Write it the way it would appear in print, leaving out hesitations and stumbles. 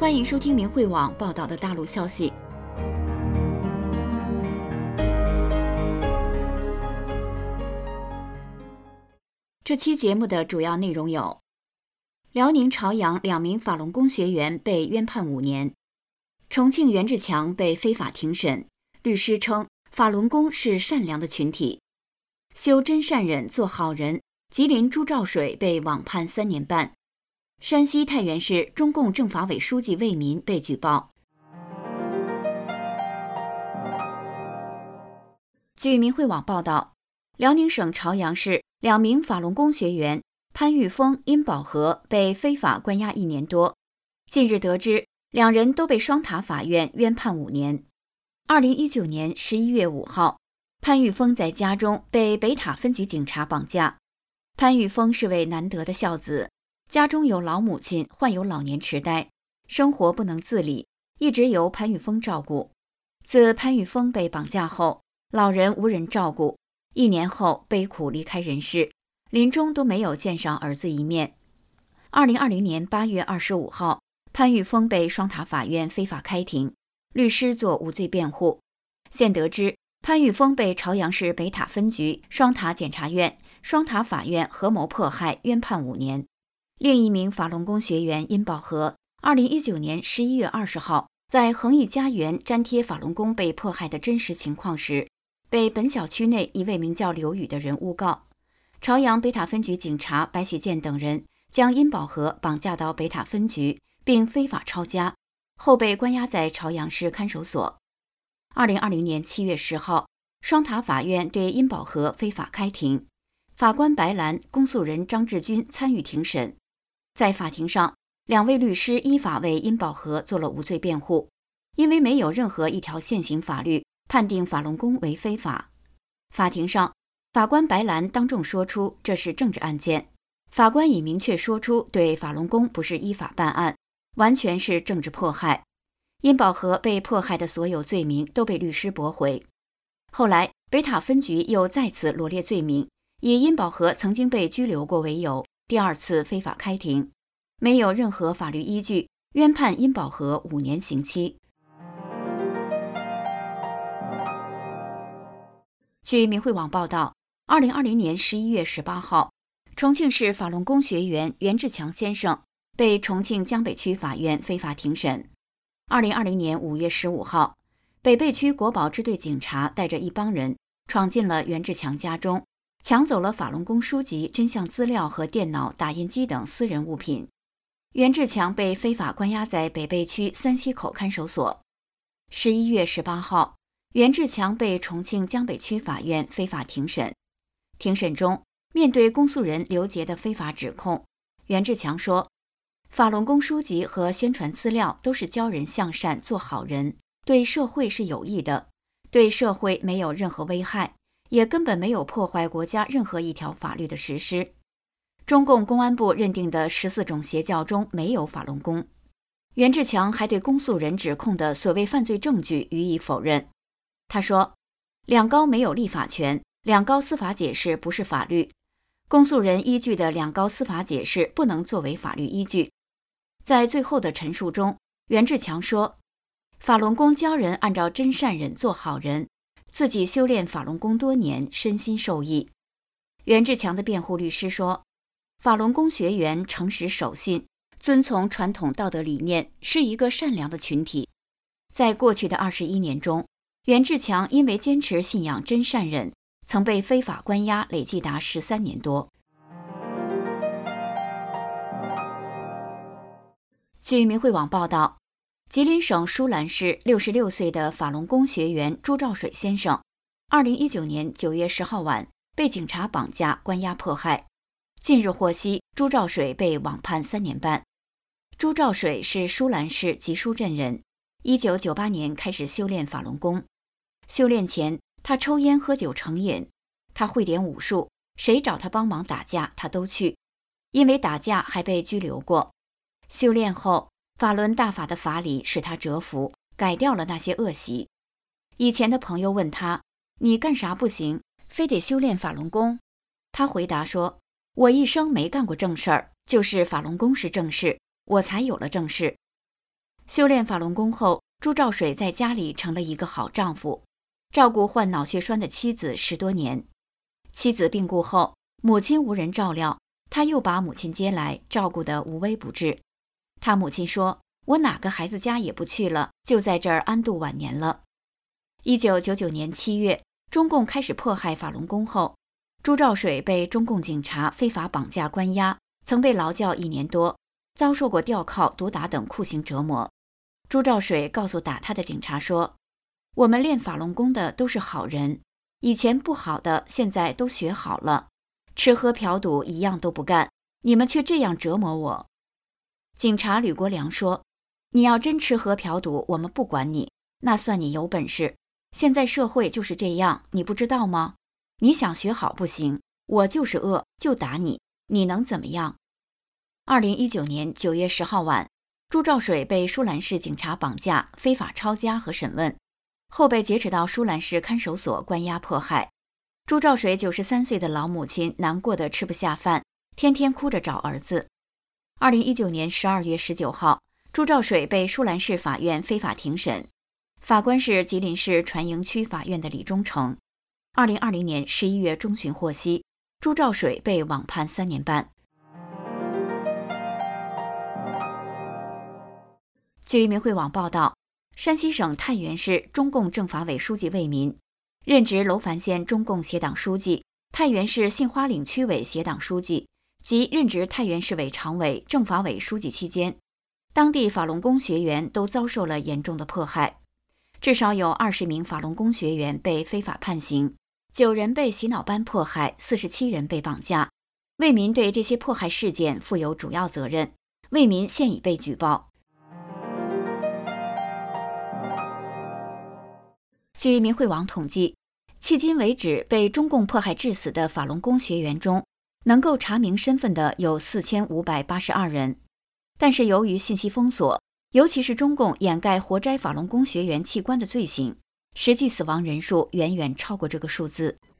欢迎收听明慧网报道的大陆消息。这期节目的主要内容有：辽宁朝阳2名法轮功学员被冤判5年；重庆袁志强被非法庭审，律师称法轮功是善良的群体；修真善忍做好人，吉林朱兆水被网判3年半；山西太原市中共政法委书记魏民被举报。据明慧网报道，辽宁省朝阳市2名法轮功学员潘玉峰、殷宝和被非法关押1年多。近日得知，2人都被双塔法院冤判5年。2019年11月5号，潘玉峰在家中被北塔分局警察绑架。潘玉峰是位难得的孝子，家中有老母亲患有老年痴呆，生活不能自理，一直由潘玉峰照顾。自潘玉峰被绑架后，老人无人照顾，1年后悲苦离开人世，临终都没有见上儿子一面。2020年8月25号，潘玉峰被双塔法院非法开庭，律师做无罪辩护。现得知，潘玉峰被朝阳市北塔分局、双塔检察院、双塔法院合谋迫害，冤判5年。另一名法轮功学员殷宝和2019年11月20号在恒益家园粘贴法轮功被迫害的真实情况时，被本小区内一位名叫刘宇的人诬告。朝阳北塔分局警察白雪健等人将殷宝和绑架到北塔分局，并非法抄家，后被关押在朝阳市看守所。2020年7月10号，双塔法院对殷宝和非法开庭，法官白兰、公诉人张志军参与庭审。在法庭上，2位律师依法为殷宝和做了无罪辩护，因为没有任何一条现行法律判定法轮功为非法。法庭上，法官白兰当众说出这是政治案件，法官已明确说出对法轮功不是依法办案，完全是政治迫害。殷宝和被迫害的所有罪名都被律师驳回。后来北塔分局又再次罗列罪名，以殷宝和曾经被拘留过为由，第2次非法开庭，没有任何法律依据，冤判殷宝和5年刑期。据明慧网报道，2020年11月18号，重庆市法轮功学员袁志强先生被重庆江北区法院非法庭审。2020年5月15号，北碚区国保支队警察带着一帮人闯进了袁志强家中，抢走了法轮功书籍、真相资料和电脑、打印机等私人物品。袁志强被非法关押在北碚区三溪口看守所。11月18号，袁志强被重庆江北区法院非法庭审。庭审中，面对公诉人刘杰的非法指控，袁志强说，法轮功书籍和宣传资料都是教人向善做好人，对社会是有益的，对社会没有任何危害，也根本没有破坏国家任何一条法律的实施。中共公安部认定的14种邪教中没有法轮功。袁志强还对公诉人指控的所谓犯罪证据予以否认。他说，两高没有立法权，两高司法解释不是法律，公诉人依据的两高司法解释不能作为法律依据。在最后的陈述中，袁志强说，法轮功教人按照真善忍做好人，自己修炼法轮功多年，身心受益。袁志强的辩护律师说，法轮功学员诚实守信，遵从传统道德理念，是一个善良的群体。在过去的21年中，袁志强因为坚持信仰真善忍，曾被非法关押，累计达13年多。据明慧网报道，吉林省舒兰市66岁的法轮功学员朱兆水先生，2019年9月10号晚被警察绑架关押迫害。近日获悉，朱兆水被网判3年半。朱兆水是舒兰市吉舒镇人，1998年开始修炼法轮功。修炼前，他抽烟喝酒成瘾，他会点武术，谁找他帮忙打架他都去，因为打架还被拘留过。修炼后，法轮大法的法理使他折服，改掉了那些恶习。以前的朋友问他，你干啥不行，非得修炼法轮功？他回答说，我一生没干过正事儿，就是法轮功是正事，我才有了正事。 修炼法轮功后，朱兆水在家里成了一个好丈夫，照顾患脑血栓的妻子10多年。妻子病故后，母亲无人照料，他又把母亲接来，照顾得无微不至。他母亲说：“我哪个孩子家也不去了，就在这儿安度晚年了。”1999年7月，中共开始迫害法轮功后，朱兆水被中共警察非法绑架关押，曾被劳教1年多，遭受过吊铐、毒打等酷刑折磨。朱兆水告诉打他的警察说：“我们练法轮功的都是好人，以前不好的现在都学好了，吃喝嫖赌一样都不干，你们却这样折磨我。”警察吕国良说：“你要真吃喝嫖赌，我们不管你，那算你有本事。现在社会就是这样，你不知道吗？你想学好不行，我就是饿，就打你，你能怎么样？”2019年9月10号晚，朱兆水被舒兰市警察绑架、非法抄家和审问，后被劫持到舒兰市看守所关押迫害。朱兆水93岁的老母亲难过得吃不下饭，天天哭着找儿子。2019年12月19号，朱兆水被舒兰市法院非法庭审，法官是吉林市船营区法院的李忠诚。2020年11月中旬获悉，朱兆水被网判3年半。据人民汇网报道，山西省太原市中共政法委书记魏民任职楼烦县中共协党书记、太原市杏花岭区委协党书记及任职太原市委常委、政法委书记期间，当地法轮功学员都遭受了严重的迫害，至少有20名法轮功学员被非法判刑，9人被洗脑班迫害，47人被绑架。魏民对这些迫害事件负有主要责任，魏民现已被举报。据人民汇网统计，迄今为止被中共迫害致死的法轮功学员中，能够查明身份的有4582人。但是由于信息封锁，尤其是中共掩盖活摘法轮功学员器官的罪行，实际死亡人数远远超过这个数字。